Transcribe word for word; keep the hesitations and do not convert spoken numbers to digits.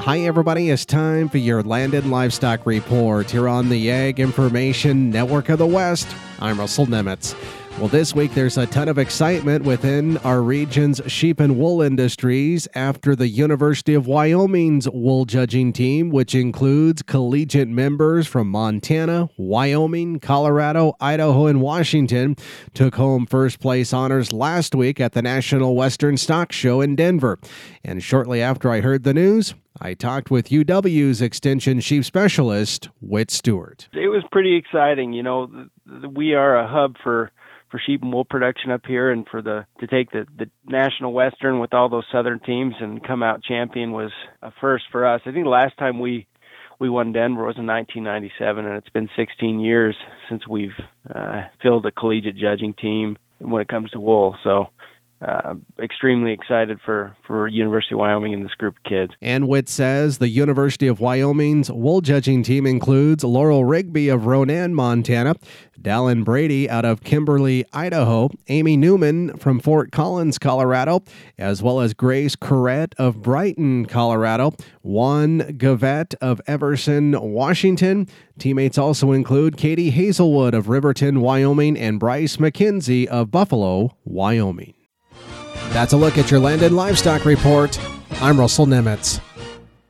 Hi, everybody. It's time for your Landed Livestock Report here on the Ag Information Network of the West. I'm Russell Nemitz. Well, this week there's a ton of excitement within our region's sheep and wool industries after the University of Wyoming's wool judging team, which includes collegiate members from Montana, Wyoming, Colorado, Idaho, and Washington, took home first place honors last week at the National Western Stock Show in Denver. And shortly after I heard the news, I talked with U W's Extension Sheep Specialist, Whit Stewart. It was pretty exciting. You know, we are a hub for for sheep and wool production up here, and for the to take the, the National Western with all those southern teams and come out champion was a first for us. I think the last time we we won Denver was in nineteen ninety-seven, and it's been sixteen years since we've uh, filled a collegiate judging team when it comes to wool. So Uh, extremely excited for, for University of Wyoming and this group of kids. And Whit says the University of Wyoming's wool judging team includes Laurel Rigby of Ronan, Montana, Dallin Brady out of Kimberly, Idaho, Amy Newman from Fort Collins, Colorado, as well as Grace Corrett of Brighton, Colorado, Juan Gavette of Everson, Washington. Teammates also include Katie Hazelwood of Riverton, Wyoming, and Bryce McKenzie of Buffalo, Wyoming. That's a look at your Landed Livestock Report. I'm Russell Nemitz.